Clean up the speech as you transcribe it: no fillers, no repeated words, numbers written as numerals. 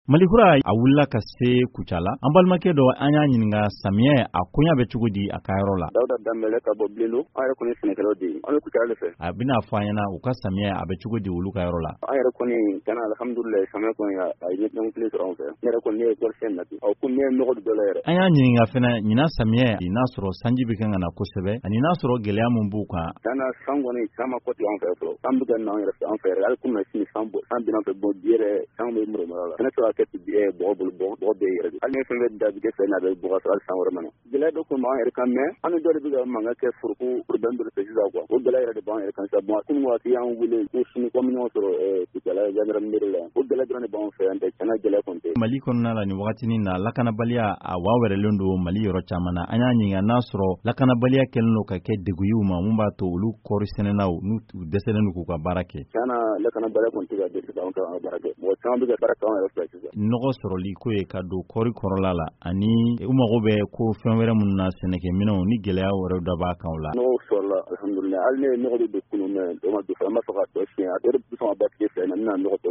Malikura a wulila ka se Kucala an balimakɛ dɔ an y'a ɲininka samiyɛ a koɲa bɛ cogo di a ka yɔrɔ la. Dawuda Danbɛlɛ ka bɔ Bilenno an yɛrɛ kɔni sɛnɛkɛlaw de an bɛ Kucala de fɛ. A bɛna fɔ an ɲɛna u ka samiyɛ a bɛ cogo di olu ka yɔrɔ la. An yɛrɛ kɔni kana alhamdulilahi samiyɛ kɔni a ye ɲɛtɛmɛ kelen sɔrɔ an fɛ. Ne yɛrɛ kɔni ne ye kɔɔrisɛnɛ na bi. Ko ne ye nɔgɔ dɔ la yɛrɛ. An y'a ɲininka fɛnɛ ɲina samiyɛ n'a sɔrɔ sanji bɛ kan ka na kosɛbɛ ani n'a sɔrɔ gɛlɛya mun b'u kan. Kana san kɔni caman kɔti an fɛ fɔlɔ. San bɛ ka na an fɛ yɛrɛ hali kun na sini san bina fɛ bɔ bi yɛrɛ san bɛ murumura la. Kana sɔrɔ a kɛ bɔgɔ bolo bɔgɔ bɛ yɛrɛ. Hali ne fɛn bɛ da bi fɛ n'a bɛ bɔgɔ sɔrɔ hali san wɛrɛ mana. Gɛlɛya dɔ kun b'an yɛrɛ kan mɛ an dɔ de bɛ ka mankan kɛ foroko problème dɔ de fɛ sisan quoi. O gɛlɛya yɛrɛ de b'an yɛrɛ kan sisan bon kunun waati y'an wele ko sini ko minnu sɔrɔ Kucala gendarmerie la. O gɛlɛya dɔrɔn de b'an fɛ yan tɛ cɛna gɛlɛya kɔni tɛ. Mali kɔnɔna la ni wagatinin na lakanabaliya a wawɛrɛlen don Mali yɔrɔ caman na. An y'a ɲininka n'a sɔrɔ lakanabaliya kɛlen don ka kɛ degun y'u ma mun b'a to olu kɔɔri sɛnɛnaw n'u dɛsɛlen don k'u ka baara kɛ. Cɛna lakanabaliya kɔni tɛ ka dɛsɛ an ka baara kɛ. Mɔgɔ caman bɛ ka baara kɛ an yɛrɛ fɛ sisan. Nɔgɔ sɔrɔli ko ye ka don kɔɔri kɔrɔla la ani u mago bɛ ko fɛn wɛrɛ minnu na sɛnɛkɛminɛw ni gɛlɛya wɛrɛw da b'a kan o la. Nɔgɔ sɔrɔla alhamdulilahi hali ne ye nɔgɔ de don kunun mɛ o ma don fɛ an b'a fɛ ka dɔ siɲɛ a dɔ de bɛ sɔn ka ba tigɛ fɛ na nɔgɔ